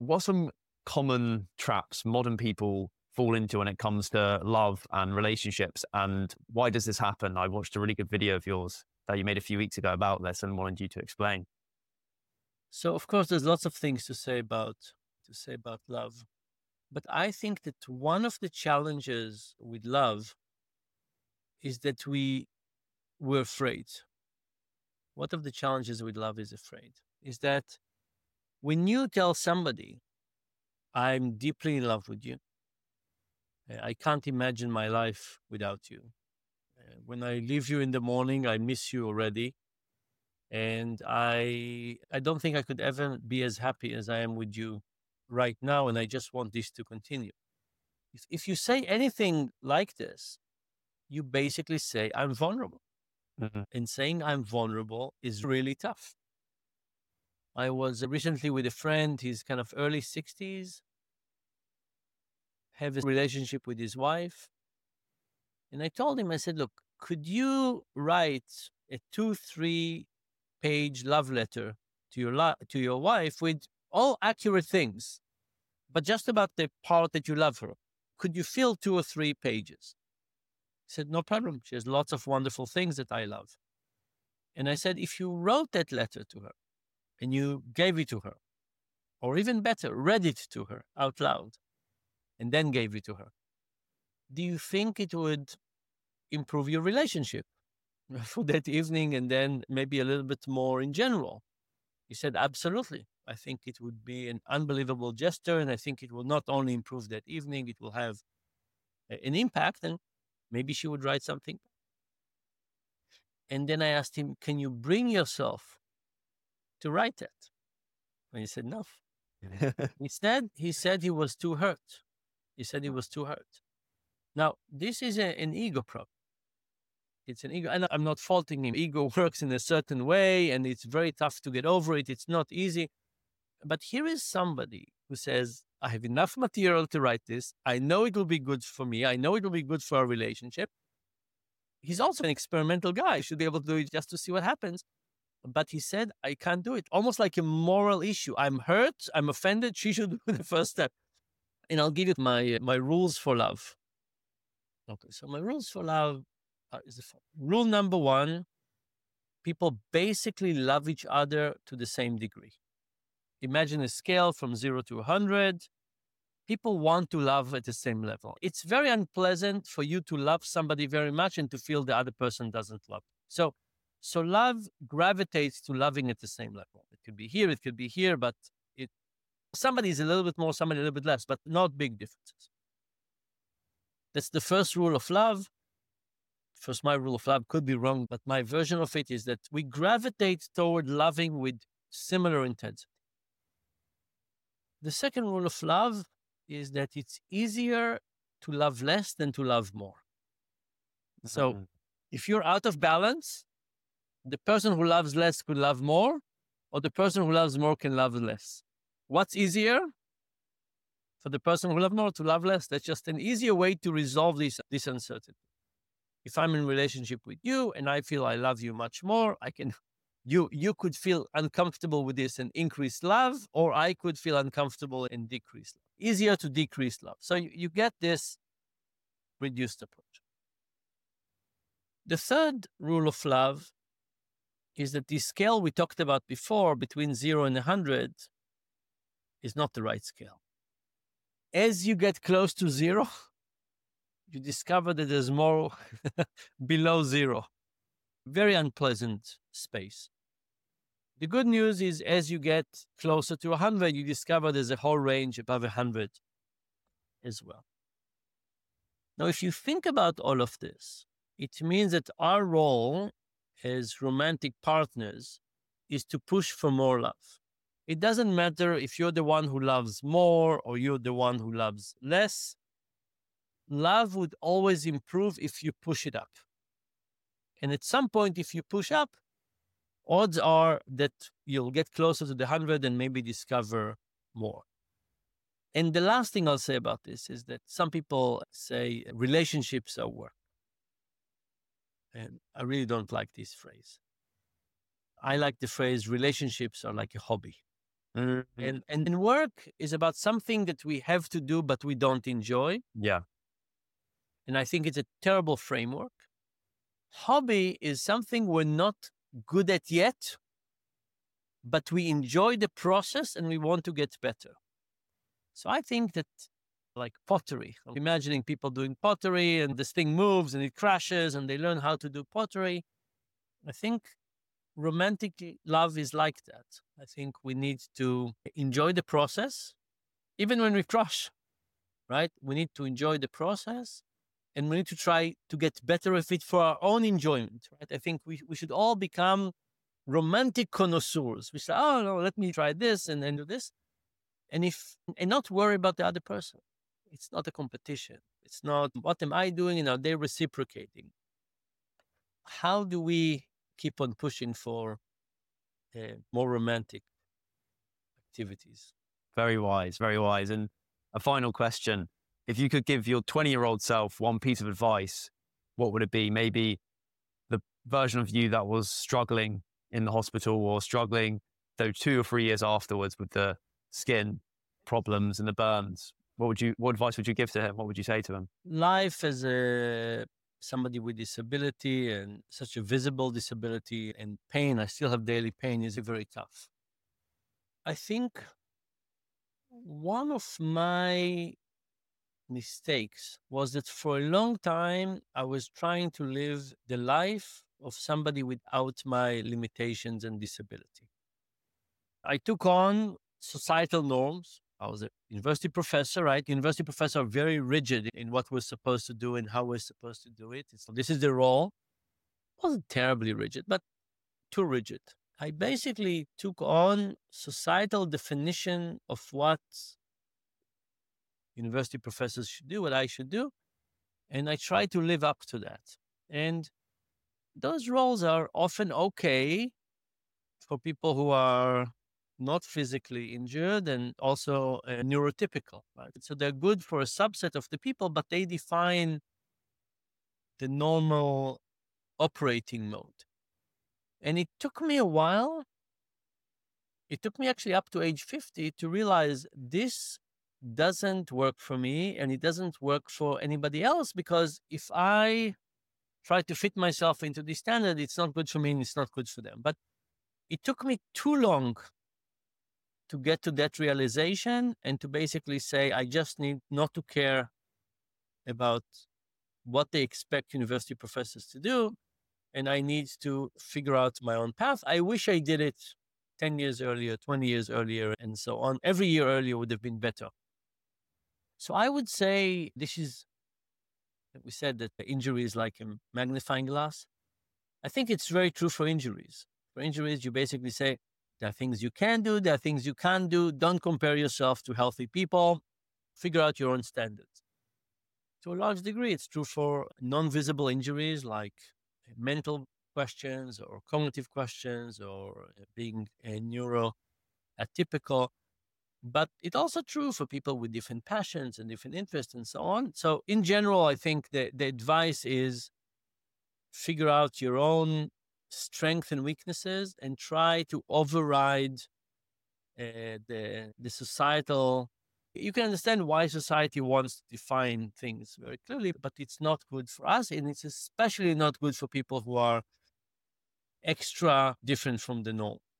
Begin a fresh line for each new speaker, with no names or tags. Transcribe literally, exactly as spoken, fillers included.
what are some common traps modern people fall into when it comes to love and relationships? And why does this happen? I watched a really good video of yours that you made a few weeks ago about this and wanted you to explain.
So, of course, there's lots of things to say about to say about love. But I think that one of the challenges with love is that we we're afraid. One of the challenges with love is afraid. Is that when you tell somebody, I'm deeply in love with you, uh, I can't imagine my life without you. Uh, when I leave you in the morning, I miss you already. And I I don't think I could ever be as happy as I am with you right now. And I just want this to continue. If, if you say anything like this, you basically say, I'm vulnerable.
Mhm.
And saying I'm vulnerable is really tough. I was recently with a friend, he's kind of early sixties, have a relationship with his wife. And I told him, I said, look, could you write a two, three page love letter to your, lo- to your wife with all accurate things, but just about the part that you love her? Could you fill two or three pages? He said, no problem. She has lots of wonderful things that I love. And I said, if you wrote that letter to her and you gave it to her, or even better, read it to her out loud and then gave it to her, do you think it would improve your relationship for that evening and then maybe a little bit more in general? He said, absolutely. I think it would be an unbelievable gesture. And I think it will not only improve that evening, it will have a- an impact. And maybe she would write something. And then I asked him, can you bring yourself to write that? And he said, no. Instead, he said he was too hurt. He said he was too hurt. Now, this is a, an ego problem. It's an ego, and I'm not faulting him. Ego works in a certain way, and it's very tough to get over it. It's not easy. But here is somebody who says, I have enough material to write this. I know it will be good for me. I know it will be good for our relationship. He's also an experimental guy. He should be able to do it just to see what happens. But he said, I can't do it. Almost like a moral issue. I'm hurt. I'm offended. She should do the first step. And I'll give you my, my rules for love. Okay, so my rules for love are, is the following. Rule number one, people basically love each other to the same degree. Imagine a scale from zero to one hundred. People want to love at the same level. It's very unpleasant for you to love somebody very much and to feel the other person doesn't love. So, so love gravitates to loving at the same level. It could be here, it could be here, but it somebody is a little bit more, somebody a little bit less, but not big differences. That's the first rule of love. First, my rule of love could be wrong, but my version of it is that we gravitate toward loving with similar intensity. The second rule of love is that it's easier to love less than to love more. So
Mhm.
if you're out of balance, the person who loves less could love more, or the person who loves more can love less. What's easier? For the person who loves more to love less. That's just an easier way to resolve this, this uncertainty. If I'm in a relationship with you and I feel I love you much more, I can You you could feel uncomfortable with this and increase love, or I could feel uncomfortable and decrease love. Easier to decrease love. So you, you get this reduced approach. The third rule of love is that the scale we talked about before between zero and one hundred is not the right scale. As you get close to zero, you discover that there's more below zero. Very unpleasant space. The good news is as you get closer to one hundred, you discover there's a whole range above one hundred as well. Now, if you think about all of this, it means that our role as romantic partners is to push for more love. It doesn't matter if you're the one who loves more or you're the one who loves less. Love would always improve if you push it up. And at some point, if you push up, odds are that you'll get closer to the one hundred and maybe discover more. And the last thing I'll say about this is that some people say relationships are work. And I really don't like this phrase. I like the phrase relationships are like a hobby.
Mhm.
And, and and work is about something that we have to do, but we don't enjoy.
Yeah.
And I think it's a terrible framework. Hobby is something we're not good at yet, but we enjoy the process and we want to get better. So I think that, like pottery, I'm imagining people doing pottery and this thing moves and it crashes and they learn how to do pottery. I think romantic love is like that. I think we need to enjoy the process, even when we crash, right? We need to enjoy the process and we need to try to get better with it for our own enjoyment, right? I think we, we should all become romantic connoisseurs. We say, oh, no, let me try this and then do this. And if, and not worry about the other person. It's not a competition. It's not, what am I doing? And are they reciprocating? How do we keep on pushing for uh, more romantic activities?
Very wise, very wise. And a final question. If you could give your twenty year old self one piece of advice, what would it be? Maybe the version of you that was struggling in the hospital or struggling though two or three years afterwards with the skin problems and the burns. What would you, what advice would you give to him? What would you say to him?
Life as a somebody with disability and such a visible disability and pain, I still have daily pain, is very tough. I think one of my mistakes was that for a long time, I was trying to live the life of somebody without my limitations and disability. I took on societal norms. I was a university professor, right? University professors are very rigid in what we're supposed to do and how we're supposed to do it. So this is the role. It wasn't terribly rigid, but too rigid. I basically took on societal definition of what university professors should do, what I should do, and I try to live up to that. And those roles are often okay for people who are not physically injured and also uh, neurotypical, right? So they're good for a subset of the people, but they define the normal operating mode. And it took me a while. It took me actually up to age fifty to realize this doesn't work for me and it doesn't work for anybody else, because if I try to fit myself into this standard, it's not good for me and it's not good for them. But it took me too long to get to that realization and to basically say, I just need not to care about what they expect university professors to do. And I need to figure out my own path. I wish I did it ten years earlier, twenty years earlier, and so on. Every year earlier would have been better. So I would say this is, we said that the injury is like a magnifying glass. I think it's very true for injuries. For injuries, you basically say, there are things you can do, there are things you can't do. Don't compare yourself to healthy people. Figure out your own standards. To a large degree, it's true for non-visible injuries like mental questions or cognitive questions or being a neuroatypical. But it's also true for people with different passions and different interests and so on. So in general, I think the, the advice is figure out your own strengths and weaknesses and try to override uh, the, the societal. You can understand why society wants to define things very clearly, but it's not good for us. And it's especially not good for people who are extra different from the norm.